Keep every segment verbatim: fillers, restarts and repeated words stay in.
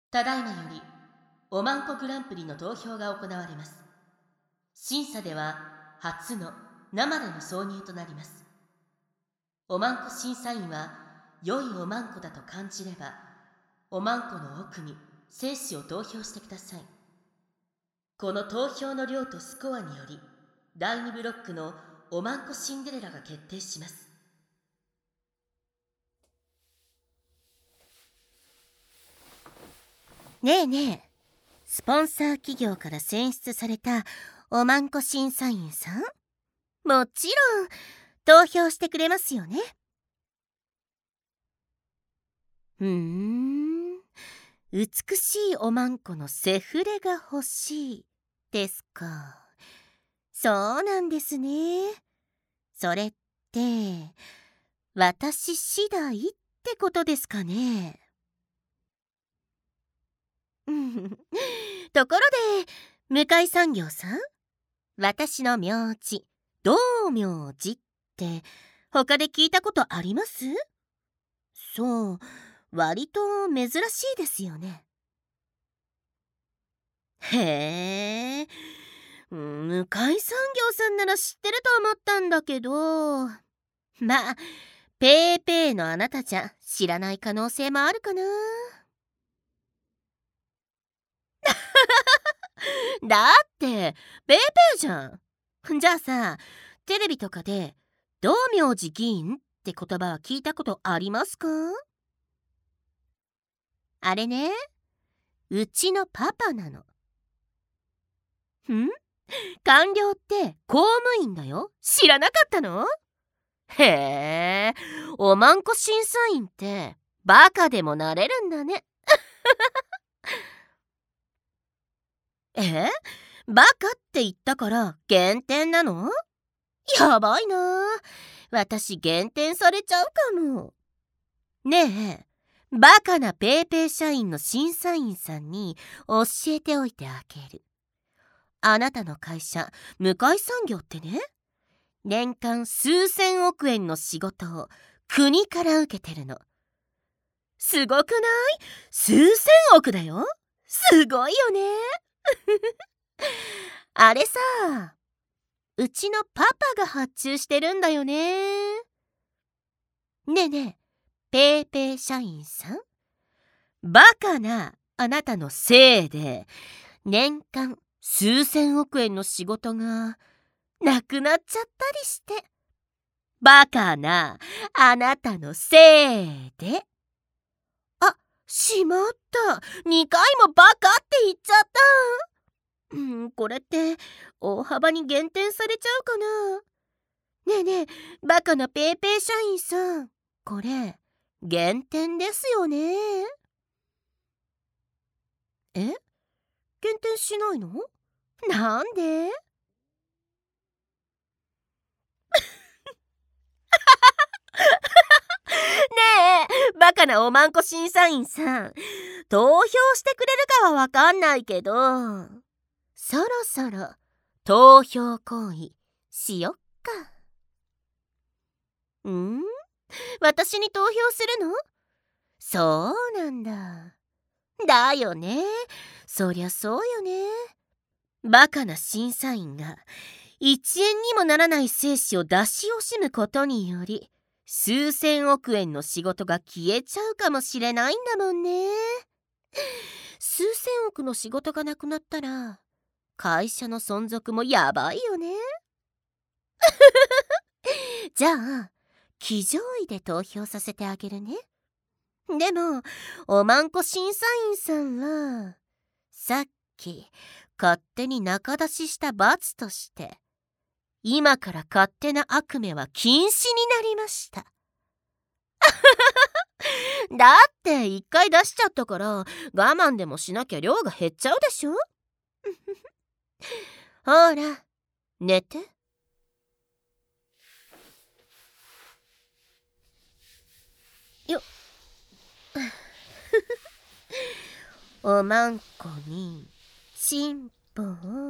ただいまよりおまんこグランプリの投票が行われます。審査では初の生での挿入となります。おまんこ審査員は良いおまんこだと感じれば、おまんこの奥に精子を投票してください。この投票の量とスコアにより、だいにブロックのおまんこシンデレラが決定します。 ねえねえ、スポンサー企業から選出されたおまんこ審査員さん、もちろん投票してくれますよね。ふーん、美しいおまんこのセフレが欲しいですか。そうなんですね。それって私次第ってことですかね。ところで向井産業さん、私の名字道明寺って他で聞いたことあります？そう、割と珍しいですよね。へえ、向井産業さんなら知ってると思ったんだけど、まあペーペーのあなたじゃ知らない可能性もあるかな。だってペーペーじゃん。じゃあさ、テレビとかで道明寺議員って言葉は聞いたことありますか？あれね、うちのパパなの。ん？官僚って公務員だよ。知らなかったの？へえ、おまんこ審査員ってバカでもなれるんだね。え？バカって言ったから減点なの？やばいな。私減点されちゃうかも。ねえ、バカなペーペー社員の審査員さんに教えておいてあげる。あなたの会社、向井産業ってね、年間数千億円の仕事を国から受けてるの。すごくない？数千億だよ。すごいよね。あれさ、うちのパパが発注してるんだよね。ねえねえ、ペーペー社員さん、バカなあなたのせいで年間数千億円の仕事がなくなっちゃったりして、バカなあなたのせいで。あ、しまった。にかいもバカって言っちゃった。うん、これって大幅に減点されちゃうかな。ねえねえ、バカなペーペー社員さん、これ減点ですよね。え？減点しないの？なんで？ねえ、バカなおまんこ審査員さん、投票してくれるかはわかんないけど、そろそろ投票行為しよっか。ん？私に投票するの？そうなんだ。だよね。そりゃそうよね。バカな審査員がいちえんにもならない精子を出し惜しむことにより、数千億円の仕事が消えちゃうかもしれないんだもんね。数千億の仕事がなくなったら会社の存続もやばいよね。じゃあ騎乗位で投票させてあげるね。でもおまんこ審査員さんはさっき勝手に仲出しした罰として、今から勝手な悪名は禁止になりました。だって一回出しちゃったから我慢でもしなきゃ量が減っちゃうでしょ。ほら寝て。よっおまんこにチンポ。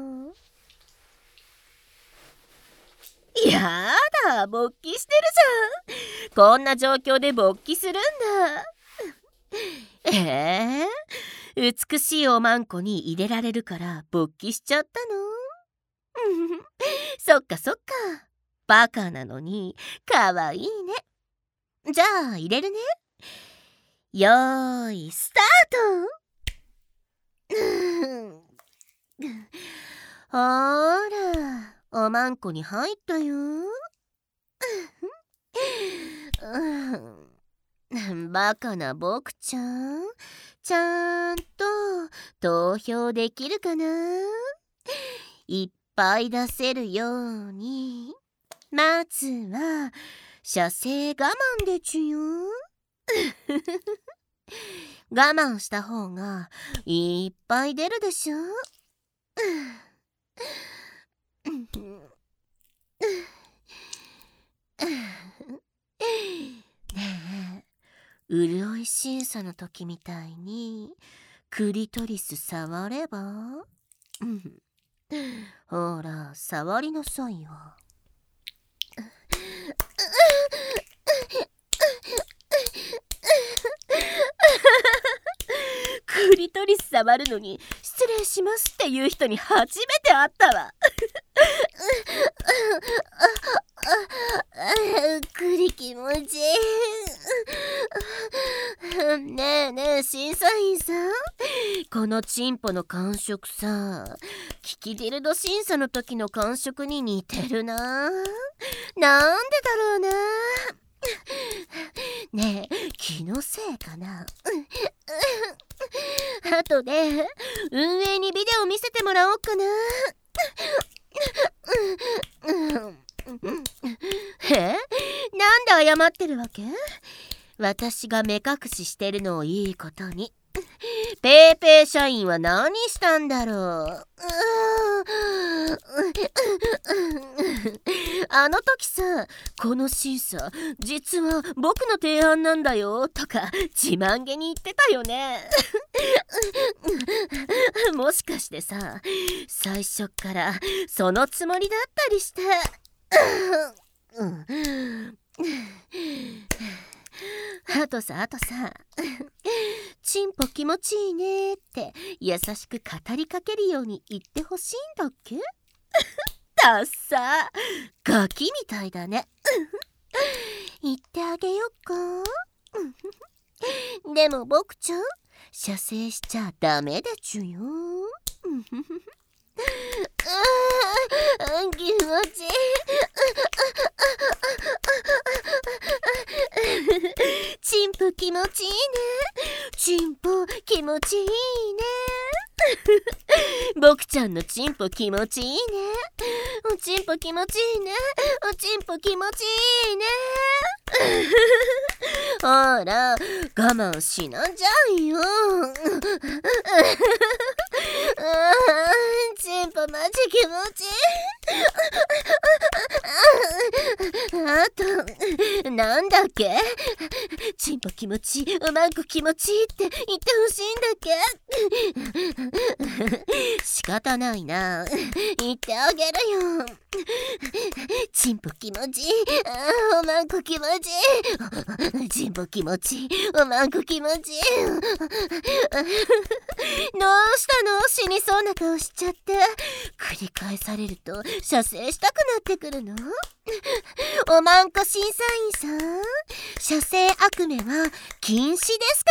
やだ、勃起してるじゃん。こんな状況で勃起するんだ。えー、 美しいおまんこに入れられるから勃起しちゃったの。そっかそっか、バカなのにかわいいね。じゃあ入れるね。よーいスタート。ほら、おまんこに入ったよ。バカな僕ちゃん、ちゃんと投票できるかな。いっぱい出せるようにまずは射精我慢でちゅよ。我慢した方がいっぱい出るでしょ。ねえ、潤い審査の時みたいにクリトリス触れば。ほら、触りなさいよ。クリトリス触るのに失礼しますっていう人に初めて会ったわ。クリ気持ちいい。ねえねえ審査員さん、このチンポの感触さ、キキディルド審査の時の感触に似てるな。なんでだろうな。ねえ、気のせいかな。あとで運営にビデオ見せてもらおうかな。え？なんで謝ってるわけ？私が目隠ししてるのをいいことに。ペーペー社員は何したんだろう。あの時さ、この審査実は僕の提案なんだよとか自慢げに言ってたよね。もしかしてさ、最初からそのつもりだったりして。あとさあとさ、チンポ気持ちいいねって優しく語りかけるように言ってほしいんだっけ。ダッサ、ガキみたいだね。言ってあげよっか。でも僕ちゃん、射精しちゃダメでちゅよ。気持ちいい。チンポ気持ちいいね。チンポ気持ちいいね。僕ちゃんのチンポ気持ちいいね。おチンポ気持ちいいね。おチンポ気持ちいいね。ほら、我慢しなじゃいよ。チンポマジ気持ちいい。あと、なんだっけ？チンポ気持ちいい、おまんこ気持ちいいって言ってほしいんだっけ？仕方ないな。言ってあげるよ。チンポ気持ちいい、おまんこ気持ちいい。チンポ気持ちいい、おまんこ気持ちいい。どうしたの？死にそうな顔しちゃって。繰り返されると射精したくなってくるの？おまんこ審査員さん、射精悪夢は禁止です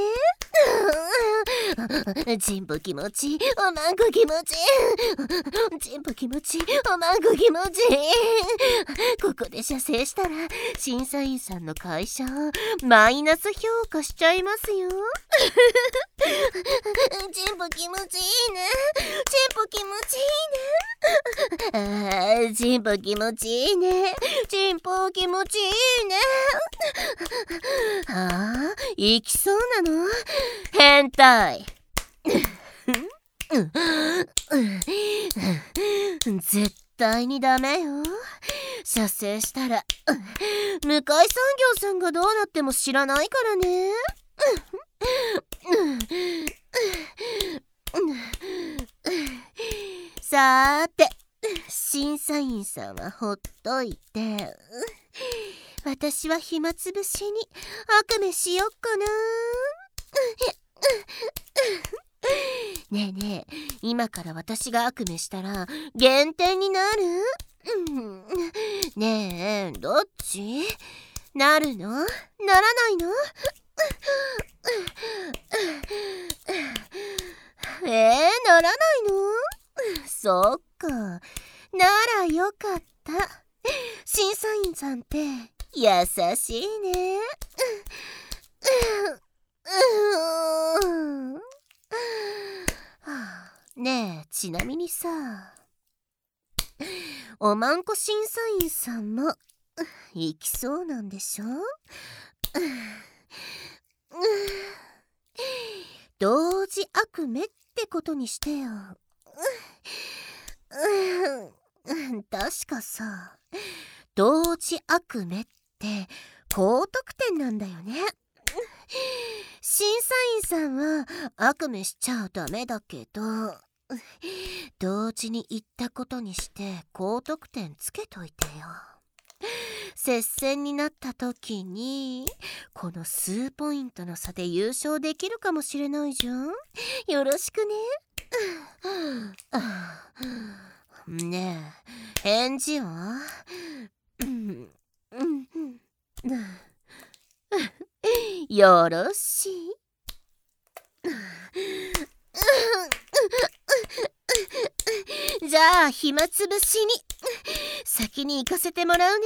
からね。チンポ気持ちいい、おまんこ気持ちいい。チンポ気持ちいい、おまんこ気持ちいい。ここで射精したら審査員さんの会社をマイナス評価しちゃいますよ。チンポ気持ちいいね。チンポ気持ちいいね。あー、チンポ気持ちいいね。チンポ気持ちいいね。あー、行きそうなの？変態。絶対にダメよ。射精したら向井産業さんがどうなっても知らないからね。さーて、審査員さんはほっといて、私は暇つぶしに悪夢しよっかな。 ねえねえ、今から私が悪夢したら減点になる？うん、ねえ、どっち？なるの？ならないの？えー、ならないの？そっか、ならよかった。審査員さんって優しいね。ねえ、ちなみにさ、おまんこ審査員さんも行きそうなんでしょ？同時悪夢ってことにしてよ。確かさ、同時悪夢って高得点なんだよね。審査員さんは悪夢しちゃダメだけど、同時に言ったことにして高得点つけといてよ。接戦になった時にこの数ポイントの差で優勝できるかもしれないじゃん。よろしくね。ねえ、返事は？よろしい。じゃあ暇つぶしに先に行かせてもらうね。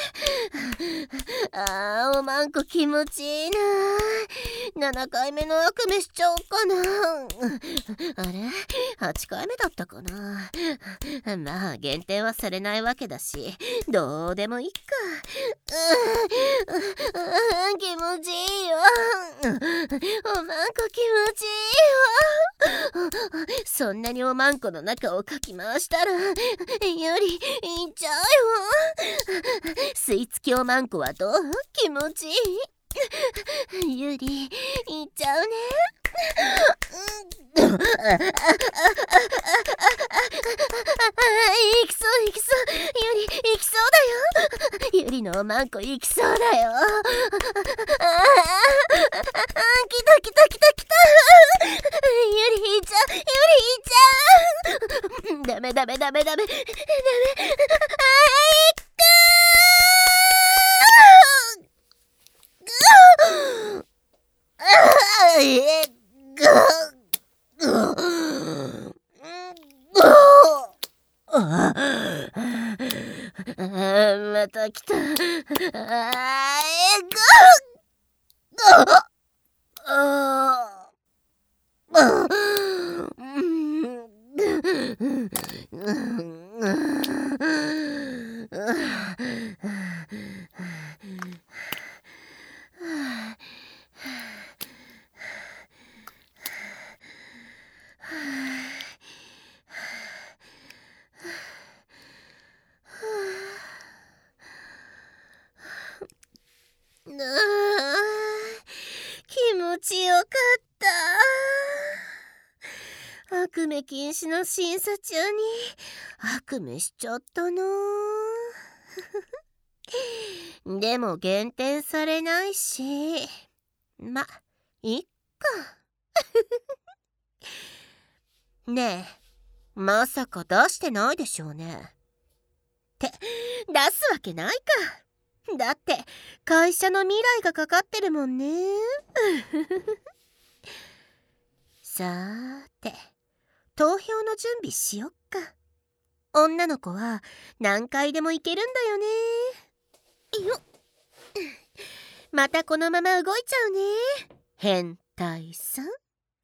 あー、おまんこ気持ちいいな。ななかいめの悪夢しちゃおうかな。あれ ?はち 回目だったかな。まあ減点はされないわけだしどうでもいいか。うん、気持ちいいよ。おまんこ気持ちいいよ。そんなにおまんこの中をかき回したらよりいっちゃうよ。スイーツきおまんこはどう？気持ちいい？ゆりいっちゃうね。行きそう行きそう、ゆり行きそうだよ。ゆりのおまんこ行きそうだよ。来た来た来た来た。ゆり行っちゃう、ゆり行っちゃう。ダメダメダメダメダメ。あー、いっかー。あー、えっまた来た。あー、えっ気持ちよかった。悪夢禁止の審査中に悪夢しちゃったな。でも減点されないし、ま、いっか。ねえ、まさか出してないでしょうね。って出すわけないか。だって会社の未来がかかってるもんね。さーて、投票の準備しよっか。女の子は何回でもいけるんだよね。よっ、またこのまま動いちゃうね、変態さん。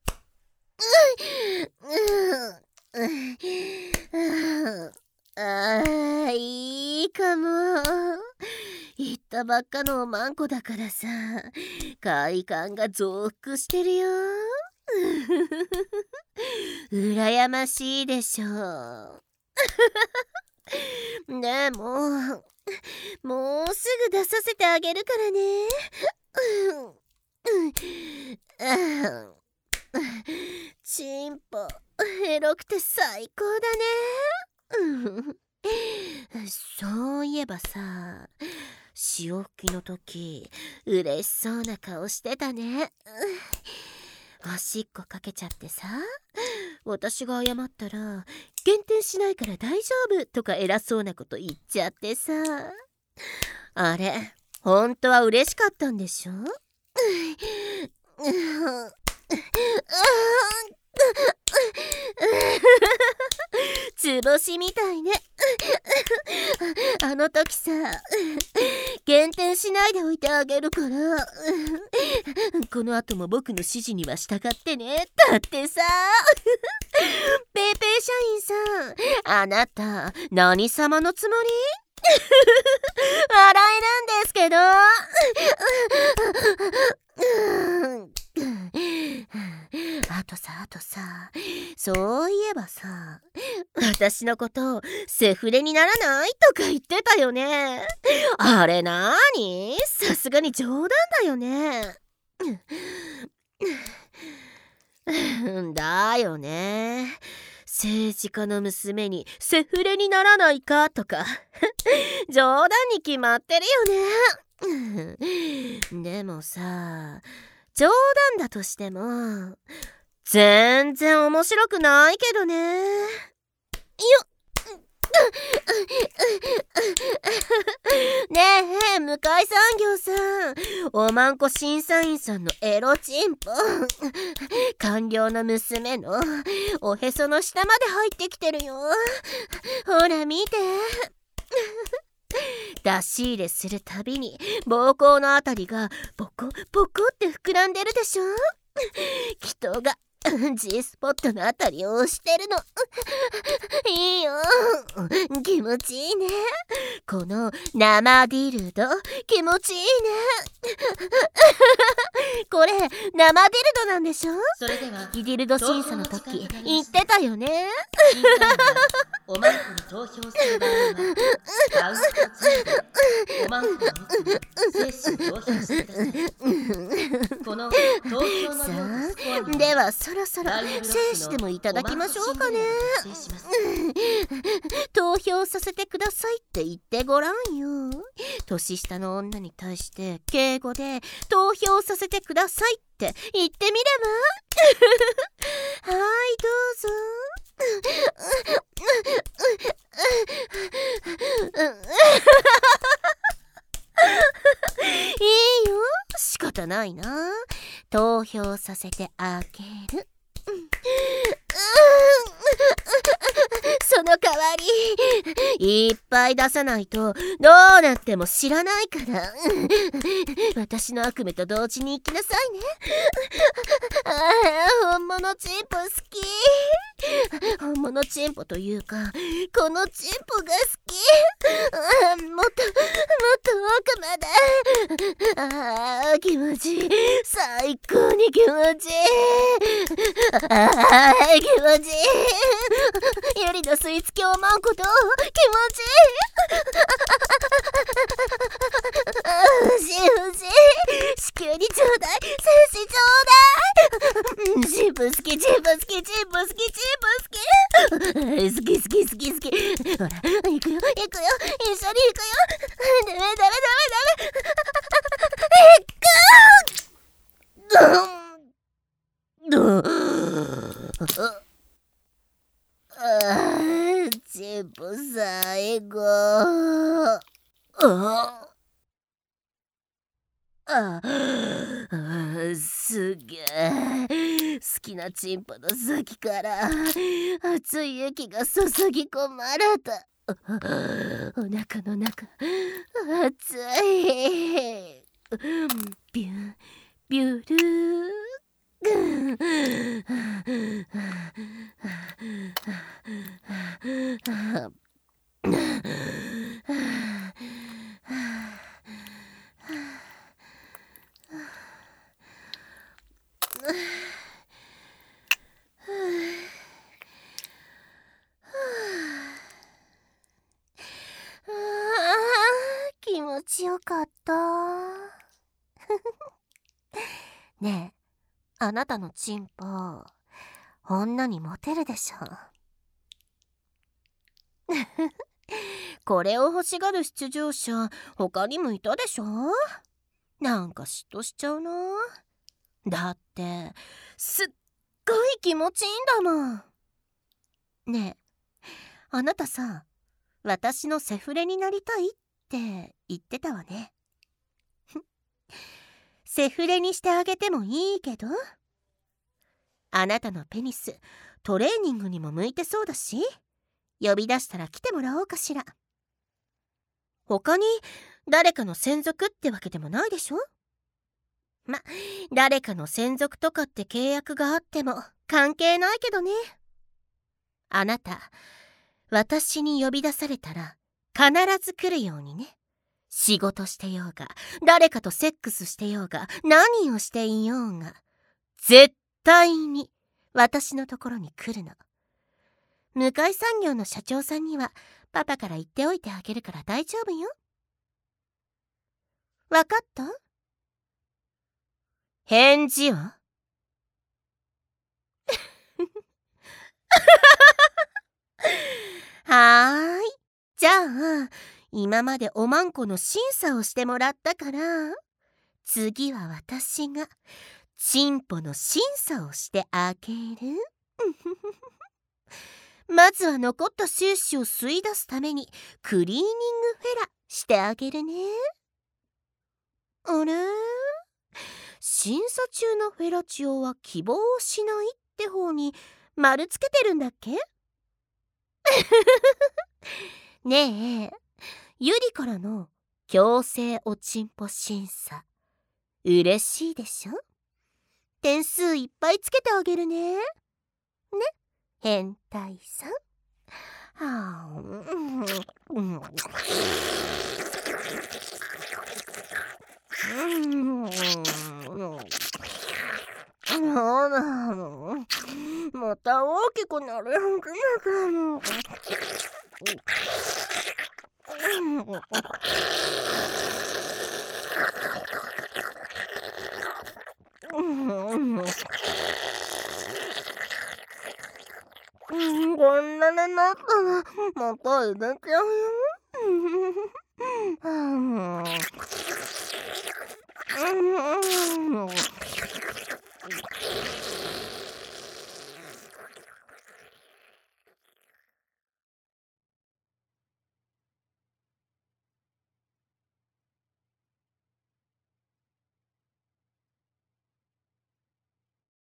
あー、いいかも。言ったばっかのおまんこだからさ、快感が増幅してるよ。羨ましいでしょ。でももうすぐ出させてあげるからね。チンポエロくて最高だね。そういえばさ、潮吹きの時嬉しそうな顔してたね。おしっこかけちゃってさ、 私が謝ったら減点しないから大丈夫とか偉そうなこと言っちゃってさ。あれ本当は嬉しかったんでしょ。図星みたいね。あの時さ、減点しないでおいてあげるから、この後も僕の指示には従ってね。だってさ、ペーペー社員さん、あなた何様のつもり？笑えるんですけど。あとさあとさ、そういえばさ、私のことセフレにならないとか言ってたよね。あれなーに？さすがに冗談だよね。だよね。政治家の娘にセフレにならないかとか冗談に決まってるよね。でもさ、冗談だとしても全然面白くないけどね。よっねえ向井産業さん、おまんこ審査員さんのエロチンポ官僚の娘のおへその下まで入ってきてるよ。ほら見て。出し入れするたびに膀胱のあたりがポコポコって膨らんでるでしょ。人がG スポットのあたりを押してるの。いいよ、気持ちいいね。この生ディルド気持ちいいね。これ生ディルドなんでしょ。 それではディルド審査の時言ってたよね。 審査員がおまんこに投票する場合はカウントツーでおまんこの奥に精子を投票してください。この投票の量とスコアにではそろそろ精子でもいただきましょうかね。投票させてくださいって言ってごらんよ。年下の女に対して敬語で投票させてくださいって言ってみれば。はいどうぞ。いいよ、仕方ないな。投票させてあげる。その代わりいっぱい出さないとどうなっても知らないから。私の悪夢と同時に生きなさいね。ああ、本物チンポ好き。本物チンポというかこのチンポが好き。あもっともっと奥まで。ああ気持ちいい、最高に気持ちいい。ああ気持ちいい。ゆりのスイーツ狂まんこと気持ちいい。欲しい欲しい、至急にちょうだい、精子ちょうだい。チンポ好きチンポ好きチンポ好きチンポ好き好き好き好き好き。ほら行くよ行くよ、一緒に行くよ。ダメダメダメダメ行く。ああチンポ最後。あああ、すげえ。好きなチンポの先から熱い液が注ぎ込まれた。お腹の中熱い。ビュビュル気持ちよかった。ねえ、あなたのチンポ女にモテるでしょ。これを欲しがる出場者他にもいたでしょ。なんか嫉妬しちゃうな。だってすっごい気持ちいいんだもん。 ねえ、あなたさ、私のセフレになりたいって言ってたわね。セフレにしてあげてもいいけど、あなたのペニストレーニングにも向いてそうだし、呼び出したら来てもらおうかしら。他に誰かの専属ってわけでもないでしょ。ま、誰かの専属とかって契約があっても関係ないけどね。あなた、私に呼び出されたら必ず来るようにね。仕事してようが、誰かとセックスしてようが、何をしていようが、絶対に私のところに来るの。向井産業の社長さんにはパパから言っておいてあげるから大丈夫よ。わかった？返事は？はーい。じゃあ、今までおまんこの審査をしてもらったから、次は私がチンポの審査をしてあげる。まずは残った精子を吸い出すためにクリーニングフェラしてあげるね。あれ？審査中のフェラチオは希望をしないって方に丸つけてるんだっけ？ねえ、ゆりからの強制おちんぽ審査、嬉しいでしょ？点数いっぱいつけてあげるね。ね、変態さん。はあ、うんうん、そうなの。また大きくなれるんじゃないかな。こんなになったらまた入れちゃうよ。